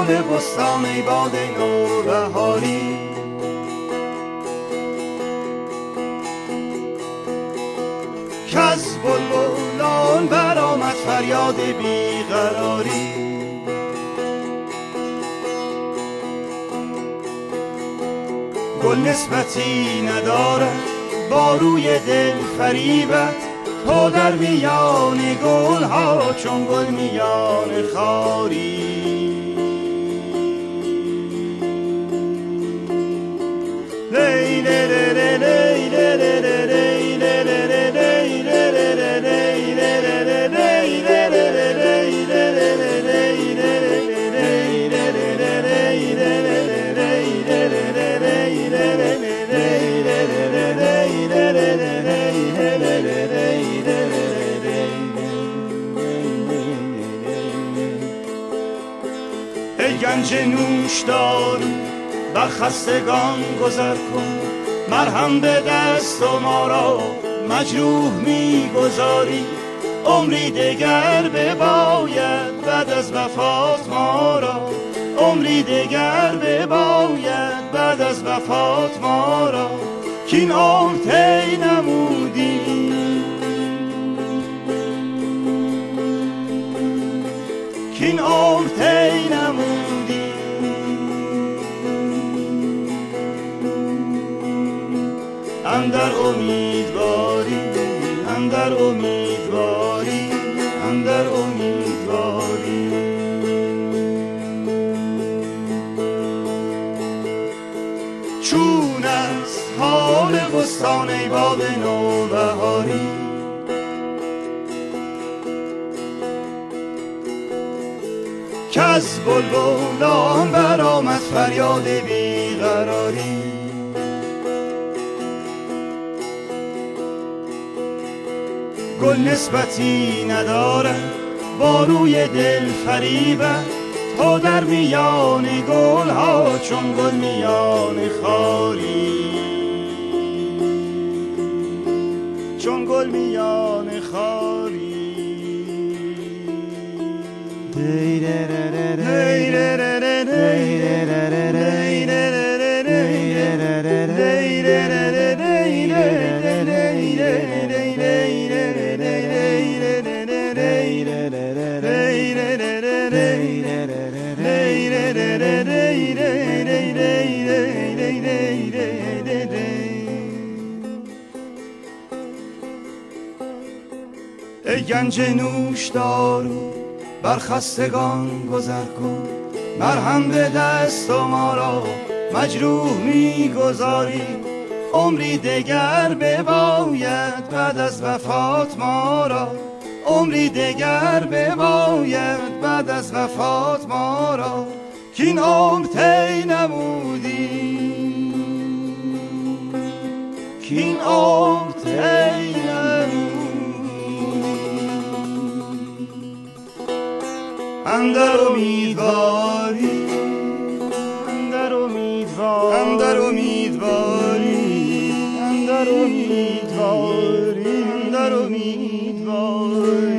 حال بستان ای باد نوبهاری. کز بلبلان برآمد فریاد بیقراری. گل نسبتی ندارد با روی دل فریبت، تو در میان گل ها چون گل میان خاری. ای گنج نوشدار بر خستگان گذر کن، مرهم به دست و ما را مجروح می‌گذاری. عمری دگر بباید بعد از وفات ما را، عمری دگر بباید بعد از وفات ما را، کین عمر طی نمودی، کین عمر طی نمودی. اندر امیدواری، اندر امیدواری، اندر امیدواری. چون است حال بستان ای باد نوبهاری. کز بلبلان برآمد فریاد بیقراری. گل نسبتی ندارد با روی دل فریبت، تو در میان گل ها چون گل میان خاری، چون گل میان خاری. ای گنج نوشدار بر خستگان گذر کن، مرهم به دست و ما را مجروح می‌گذاری. عمری دگر بباید بعد از وفات ما را، عمری دگر بباید بعد از وفات ما را، کین عمر طی نمودی، کین عمر طی نمودی. اندر امیدواری، اندر امیدواری، اندر امیدواری، اندر امیدواری، اندر امیدواری.